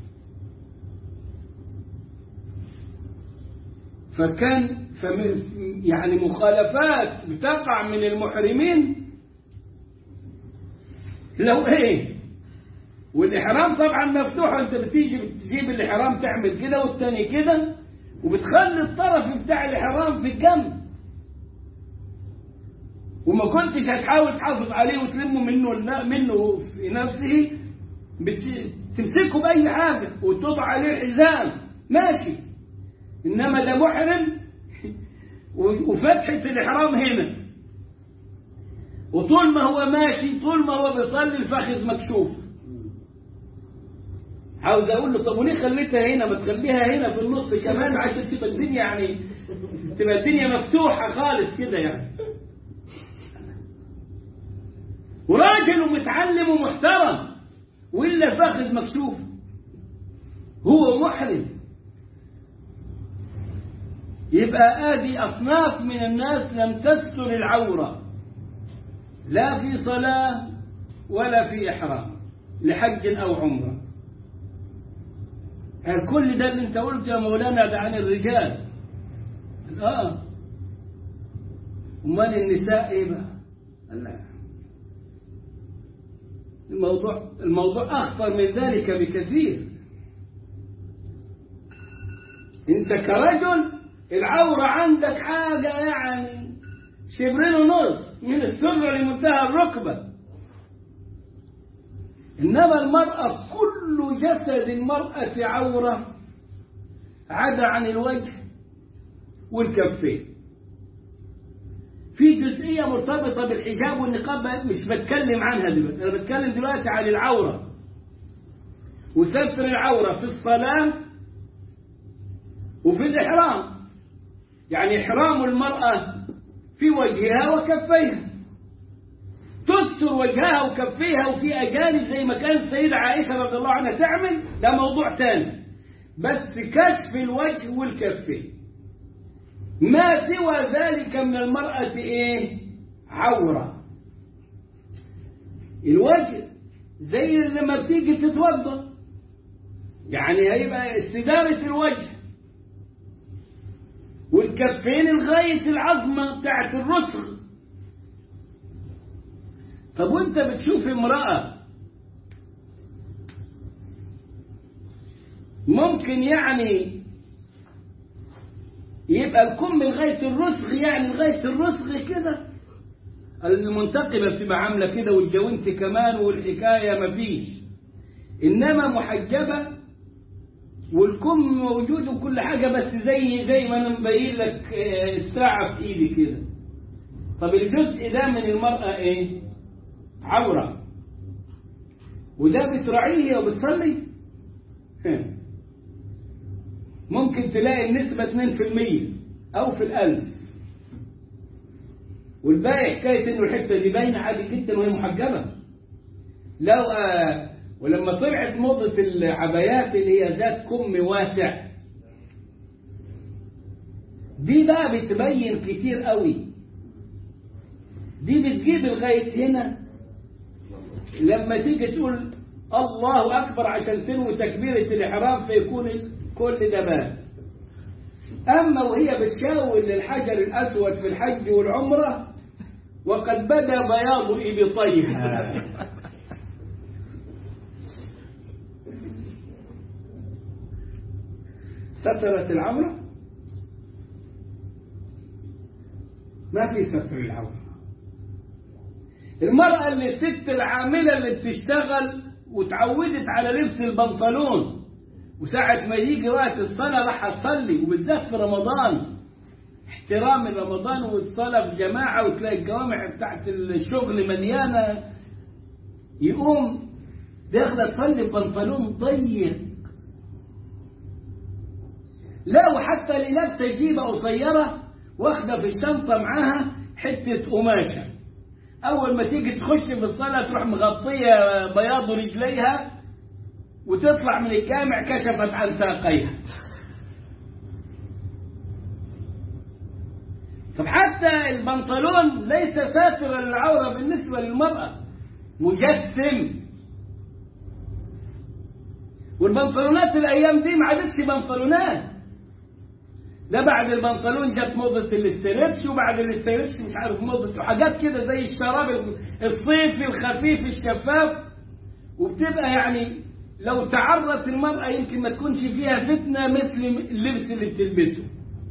[SPEAKER 1] فكان يعني مخالفات بتقع من المحرمين لو ايه. والإحرام طبعا مفتوح، انت بتيجي بتجيب الإحرام تعمل كده والتاني كده، وبتخلي الطرف بتاع الإحرام في الجنب، وما كنتش هتحاول تحافظ عليه وتلمه منه منه في نفسه، تمسكه بأي حاجة وتضع عليه حزام ماشي. إنما ده محرم وفتحة الإحرام هنا، وطول ما هو ماشي طول ما هو بيصلي الفخذ مكشوف. عاوز أقول له طب وليه خليتها هنا؟ ما تخليها هنا في النص كمان عشان تبقى الدنيا يعني تبقى الدنيا مفتوحة خالص كده يعني. وراجل ومتعلم ومحترم وإلا فخذ مكشوف، هو محرم. يبقى آدي أصناف من الناس لم تستر العورة لا في صلاة ولا في إحرام لحج أو عمرة. هل كل ده اللي انت قلت يا مولانا ده عن الرجال؟ آه أمال النساء إيه بقى؟ لا، الموضوع الموضوع أخطر من ذلك بكثير. انت كرجل العورة عندك حاجة يعني شبرين ونص من السرة لمنتهى الركبة، إنما المرأة كل جسد المرأة عورة عدا عن الوجه والكفين. في جزئية مرتبطة بالحجاب والنقاب مش بتكلم عنها دلوقتي، أنا بتكلم دلوقتي عن العورة وستر العورة في الصلاة وفي الإحرام. يعني إحرام المرأة في وجهها وكفيها تستر وجهها وكفيها وفي أجانب زي ما كانت السيدة عائشة رضي الله عنها تعمل، ده موضوع تاني. بس كشف الوجه والكفين، ما سوى ذلك من المرأة إيه؟ عورة. الوجه زي لما بتيجي تتوضا، يعني هيبقى استدارة الوجه، والكفين لغاية العظمة بتاعت الرسغ. طب وانت بتشوف امرأة ممكن يعني يبقى الكم لغاية الرسغ، يعني لغاية الرسغ كده، المنتقبة بتبقى عاملة كده والجوانت كمان والحكاية مفيش، إنما محجبة والكم موجود وكل حاجة، بس زي زي ما أنا مبين لك الساعة في إيدي كده. طب الجزء ده من المرأة إيه؟ عورة، وده بتراعيه وبتصلي. ممكن تلاقي النسبة اثنين في المية أو في الألف، والباقي حكاية إنه الحتة دي باينة عادي جدا وهي محجبة. لو آه ولما طلعت موضة العبايات اللي هي ذات كم واسع، دي بقى بتبين كتير قوي، دي بتجيب لغاية هنا. لما تيجي تقول الله أكبر عشان تنوي تكبيرة الإحرام فيكون كل ده بان. أما وهي بتشاور للحجر الأسود في الحج والعمرة وقد بدا بياض إبطيها. سترت العورة؟ ما في ستر العورة. المرأة اللي الست العاملة اللي بتشتغل وتعودت على لبس البنطلون، وساعة ما يجي وقت الصلاة راح أصلي، وبالذات في رمضان احترام رمضان والصلاة في جماعة، وتلاقي الجوامع بتاعت الشغل مليانة، يقوم داخلة تصلي ببنطلون ضيق، لا وحتى اللي لابسة جيبة قصيرة واخدة في الشنطة معاها حتة قماشة، أول ما تيجي تخش في الصلاة تروح مغطية بياض رجليها وتطلع من الجامع كشفت عن ساقيها. طب حتى البنطلون ليس ساترا للعورة بالنسبة للمرأة، مجسم. والبنطلونات الأيام دي ما عادتش بنطلونات، ده بعد البنطلون جت موضة الاسترتش، وبعد الاسترتش مش عارف موضة وحاجات كده زي الشراب الصيفي الخفيف الشفاف، وبتبقى يعني لو تعرضت المرأة يمكن ما تكونش فيها فتنة مثل اللبس اللي بتلبسه.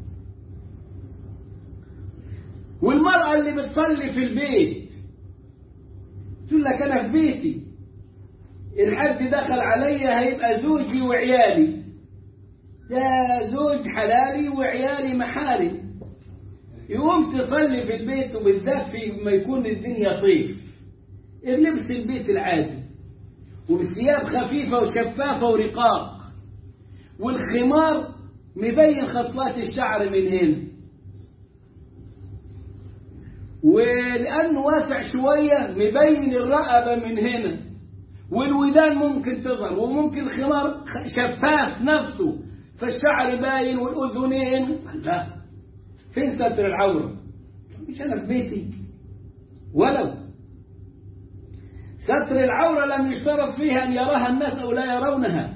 [SPEAKER 1] والمرأة اللي بتصلي في البيت تقول لك أنا في بيتي، الحد دخل عليا هيبقى زوجي وعيالي، ده زوج حلالي وعيالي محارم، يقوم تصلي في البيت، وبالذات في ما يكون الدنيا صيف، بلبس البيت العادي وبثياب خفيفة وشفافة ورقاق، والخمار مبين خصلات الشعر من هنا، ولأنه واسع شوية مبين الرقبة من هنا، والودان ممكن تظهر، وممكن الخمار شفاف نفسه فالشعر باين والأذنين. لا، فين ستر العورة؟ مش أنا في بيتي. ولو ستر العورة لم يشترط فيها أن يراها الناس أو لا يرونها.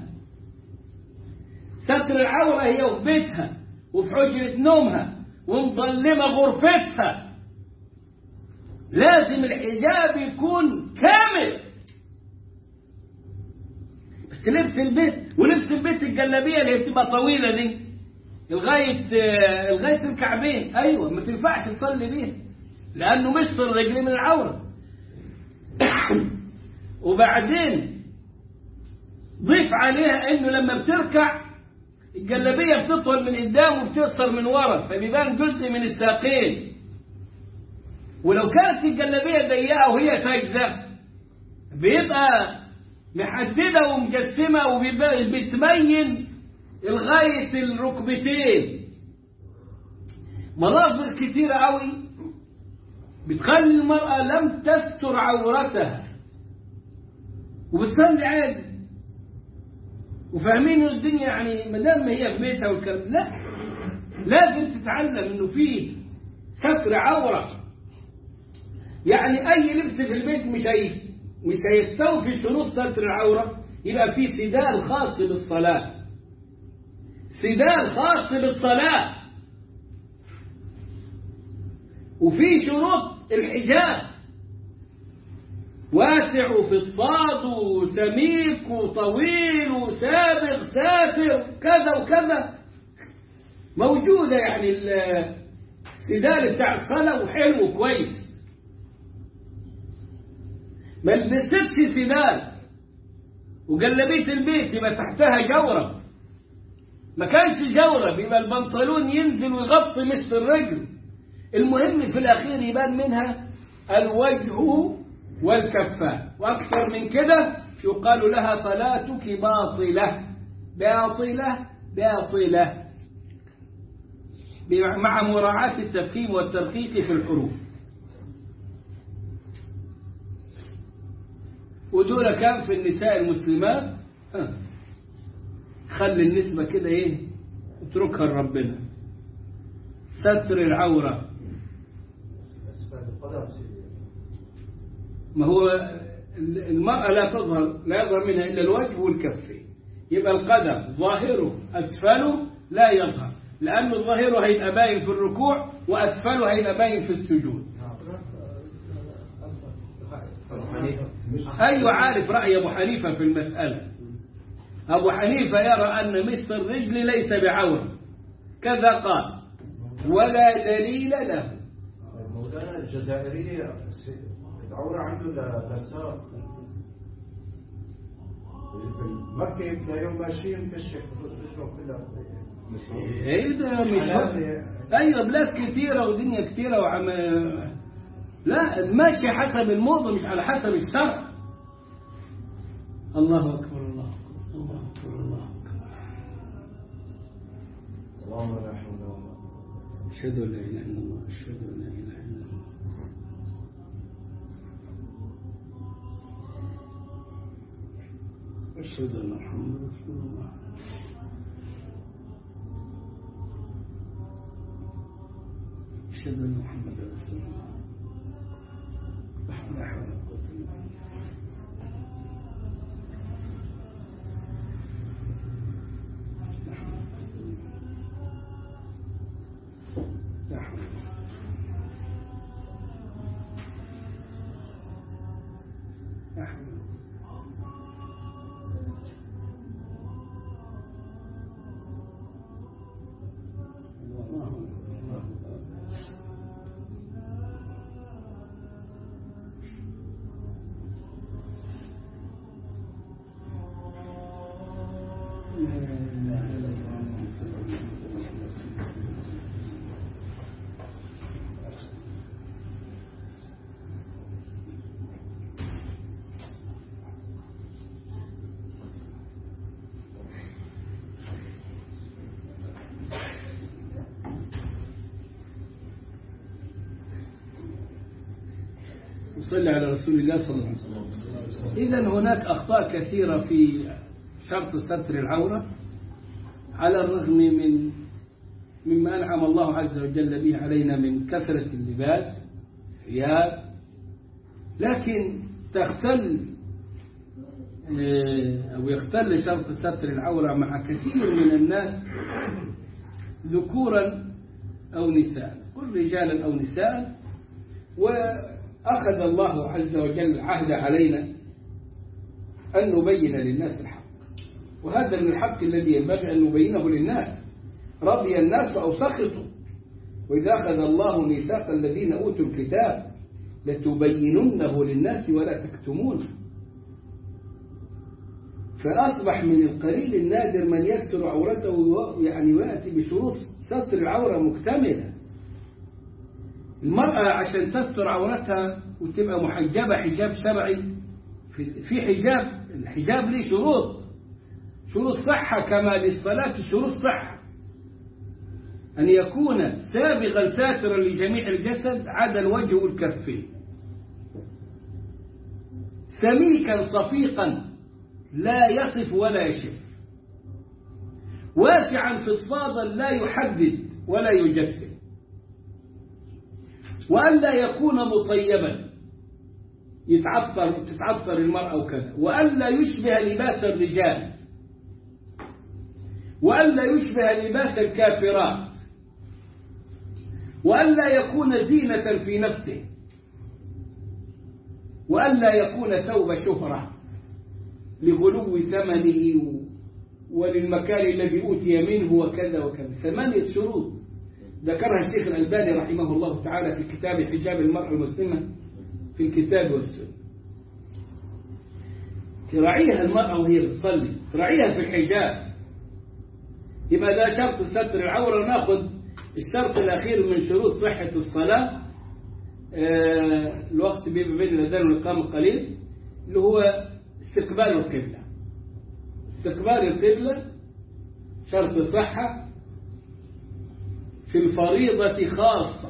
[SPEAKER 1] ستر العورة هي في بيتها وفي حجرة نومها ومظلمة غرفتها، لازم الحجاب يكون كامل. بس لبس البيت، ولبس البيت الجلابية اللي بتبقى طويلة دي لغاية لغاية الكعبين، أيوة ما تنفعش تصلي بيها لأنه مشط الرجل من العورة. وبعدين ضيف عليها إنه لما بتركع الجلابية بتطول من قدام وبتقصر من ورا، فبيبان جزء من الساقين. ولو كانت الجلابية ضيقة وهي ساجدة بيبقى محددة ومجسمة وبتبين لغاية الركبتين. مناظر كتيرة قوي بتخلي المرأة لم تستر عورتها وبتصلي عادي وفاهمين الدنيا، يعني ما دام هي في بيتها والكلام. لا، لازم تتعلم انه فيه ستر عورة. يعني اي لبس في البيت مش هي مش هيستوفي شروط ستر العورة. يبقى فيه سدال خاص بالصلاة، سدال خاص بالصلاة، وفي شروط الحجاب واسع وفضفاض وسميك وطويل وسابق ساتر كذا وكذا موجودة. يعني السدال بتاع الصلاة وحلو كويس. ما لبستش سدال وجلبيت البيت يبقى تحتها جورب. ما كانش جورب يبقى البنطلون ينزل ويغطي مثل الرجل. المهم في الأخير يبان منها الوجه والكفان، وأكثر من كده يقال لها صلاتك باطلة باطلة باطلة، مع مراعاة التفخيم والترقيق في الحروف. ودول كان في النساء المسلمات. خلي النسبة كده ايه، اتركها لربنا. ستر العورة، ما هو المرأة لا تظهر لا يظهر منها إلا الوجه والكفين. يبقى القدم ظاهره أسفله لا يظهر، لأن ظاهره هيبقى باين في الركوع وأسفله هيبقى باين في السجود. أيوة، عارف رأي أبو حنيفة في المسألة. أبو حنيفة يرى أن مس الرجل ليس بعورة، كذا قال، ولا دليل له.
[SPEAKER 3] مولانا الجزائرية العورة عنده للساق، مكة تلاقي يوم ماشيين كشف رجلهم كلها.
[SPEAKER 1] ايه ده مش ايوه، بلاد كثيرة ودنيا كثيرة وعم. لا، الماشي حسب الموضة مش على حسب الشرع. الله أكبر الله أكبر الله أكبر الله أكبر.
[SPEAKER 3] اللهم لا حول ولا قوة.
[SPEAKER 1] أشهد أن لا إله إلا الله أشهد أن لا إله إلا الله. أشهد أن محمدا رسول الله. أشهد أن محمدا رسول الله. لا حول ولا قوة إلا بالله. لا حول. لا حول. صلى على رسول الله صلى الله عليه وسلم. إذن هناك أخطاء كثيرة في شرط ستر العورة، على الرغم من مما أنعم الله عز وجل به علينا من كثرة اللباس ثياب، لكن تختل أو يختل شرط ستر العورة مع كثير من الناس ذكورا أو نساء، كل رجالا أو نساء. وأخذ الله عز وجل عهد علينا أن نبين للناس الحق، وهذا من الحق الذي ينبغي أن نبينه للناس. رضي الناس أو سخطوا، وإذا أخذ الله ميثاق الذين أوتوا الكتاب لتبيننه للناس ولا تكتمونه. فأصبح من القليل النادر من يستر عورته، يعني ويأتي بشروط ستر العورة مكتملة. المرأة عشان تستر عورتها وتبقى محجبة حجاب شرعي، في حجاب، الحجاب ليه شروط، شروط صحة كما للصلاة شروط صحة. أن يكون سابغا ساترا لجميع الجسد عدا الوجه والكفين، سميكا صفيقا لا يصف ولا يشف، واسعا فضفاضا لا يحدد ولا يجسد، وألا يكون مطيبا يتعطر تتعطر المرأة وكذا، وألا يشبه لباس الرجال، وألا يشبه لباس الكافرات، وألا يكون زينة في نفسه، وألا يكون ثوب شهرة لغلو ثمنه وللمكان الذي أوتي منه وكذا وكذا. ثمانية شروط ذكرها الشيخ الألباني رحمه الله تعالى في كتاب حجاب المرأة المسلمة في الكتاب والسنة. تراعيها المرأة وهي بتصلي، تراعيها في الحجاب، يبقى ده شرط ستر العورة. وناخذ الشرط الأخير من شروط صحة الصلاة، آه الوقت بيبقى بين الأذان والإقامة قليل، اللي هو استقبال القبلة. استقبال القبلة شرط صحة في الفريضة خاصة،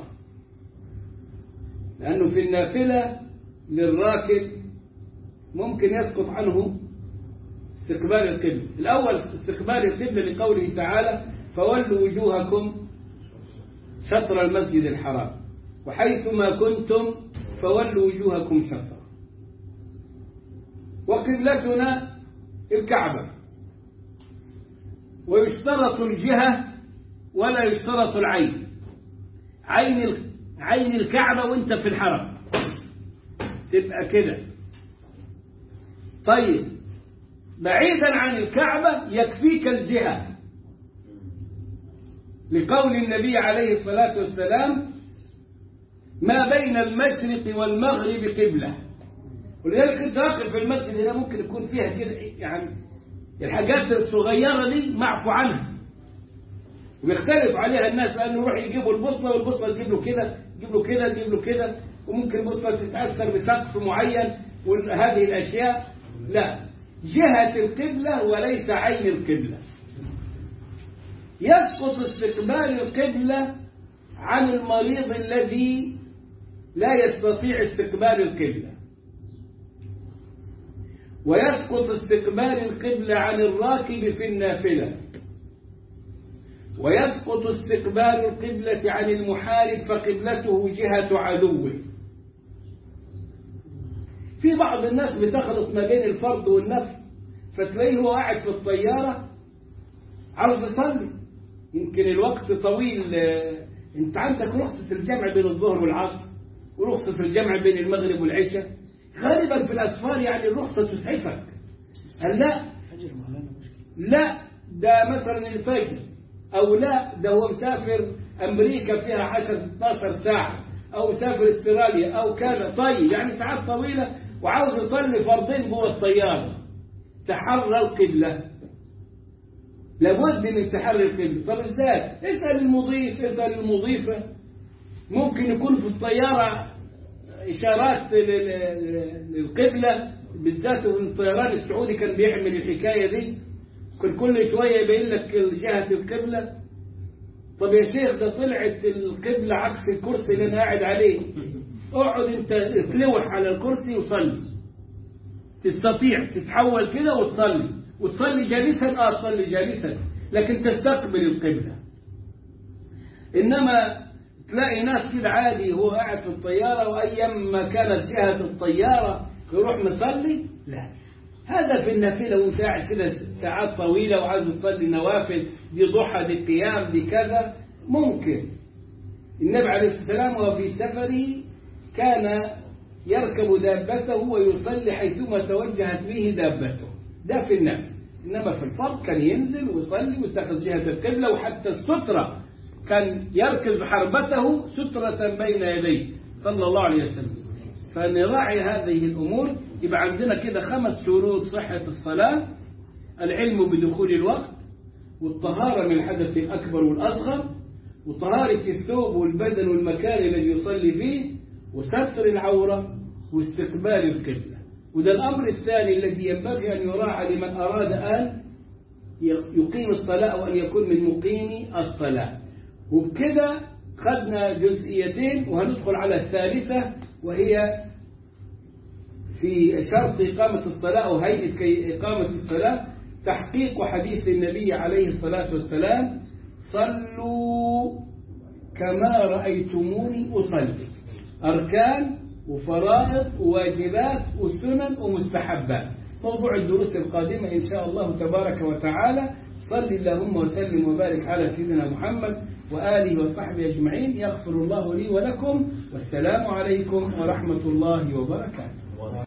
[SPEAKER 1] لأنه في النافلة للراكب ممكن يسقط عنه استقبال القبلة. الأول استقبال القبلة لقوله تعالى فولوا وجوهكم شطر المسجد الحرام وحيثما كنتم فولوا وجوهكم شطر، وقبلتنا الكعبة، ويشترط الجهة ولا يشترط العين. عين عين الكعبة وانت في الحرم تبقى كده. طيب بعيدا عن الكعبة يكفيك الجهة، لقول النبي عليه الصلاة والسلام ما بين المشرق والمغرب قبلة. ولذلك انت واقف في المسجد هنا ممكن يكون فيها كده يعني الحاجات الصغيرة دي معفو عنها، ويختلف عليها الناس، لأنه يروح يجيبوا البوصلة والبوصلة تجيب له كده تجيب له كده تجيب له كده، وممكن البوصلة تتأثر بسقف معين وهذه الأشياء. لا، جهة القبلة وليس عين القبلة. يسقط استقبال القبلة عن المريض الذي لا يستطيع استقبال القبلة، ويسقط استقبال القبلة عن الراكب في النافلة، ويسقط استقبال القبلة عن المحارب فقبلته جهة عدوه. في بعض الناس بتخلط ما بين الفرض والنفل، فتلاقيه هو قاعد في الطيارة عاوز يصلي، يمكن الوقت طويل، انت عندك رخصة الجمع بين الظهر والعصر ورخصة الجمع بين المغرب والعشاء، غالبا في الأسفار يعني الرخصة تسعفك. هل لا لا ده مثلا الفجر، أو لا ده هو مسافر أمريكا فيها عشر ستاشر ساعة، أو مسافر استراليا أو كذا، طيب يعني ساعات طويلة وعاوز يصلي فرضين جوه الطيارة، تحرى القبلة، لابد من تحري القبلة. طب ازاي؟ اسأل المضيف، اسأل المضيفة، ممكن يكون في الطيارة إشارات للقبلة، بالذات الطيران السعودي كان بيعمل الحكاية دي، كان كل شوية يبين لك جهة القبلة. طب يا شيخ ده طلعت القبلة عكس الكرسي اللي أنا قاعد عليه، اقعد انت اتلوح على الكرسي وصلي، تستطيع تتحول كده وتصلي، وتصلي جالسا، اه تصلي جالسا، لكن تستقبل القبلة. إنما تلاقي ناس كده عادي هو قاعد في الطيارة، وأيام ما كانت جهة الطيارة يروح مصلي، لا، هذا في النافلة وانت قاعد كده ساعات طويلة وعايز تصلي نوافل، دي ضحى دي قيام دي كذا، ممكن. النبي عليه السلام وهو في سفره كان يركب دابته ويصلي حيثما توجهت به دابته، ده في النافلة. إنما في الفرض كان ينزل ويصلي ويتخذ جهة القبلة، وحتى السترة كان يركز حربته سترة بين يديه صلى الله عليه وسلم. فنراعي هذه الأمور. يبقى عندنا كده خمس شروط صحة الصلاة: العلم بدخول الوقت، والطهارة من الحدث الأكبر والأصغر، وطهارة الثوب والبدن والمكان الذي يصلي فيه، وستر العورة، واستقبال القبلة. وده الأمر الثاني الذي ينبغي أن يراعى لمن أراد أن يقيم الصلاة أو أن يكون من مقيمي الصلاة. وبكده خدنا جزئيتين، وهندخل على الثالثة وهي في شرط إقامة الصلاة أو هيئة إقامة الصلاة، تحقيق حديث النبي عليه الصلاة والسلام: صلوا كما رأيتموني أصلي. أركان وفرائض وواجبات وسنن ومستحبات. موضوع الدروس القادمة إن شاء الله تبارك وتعالى. صل اللهم وسلم وبارك على سيدنا محمد وآله وصحبه أجمعين. يغفر الله لي ولكم، والسلام عليكم ورحمة الله وبركاته.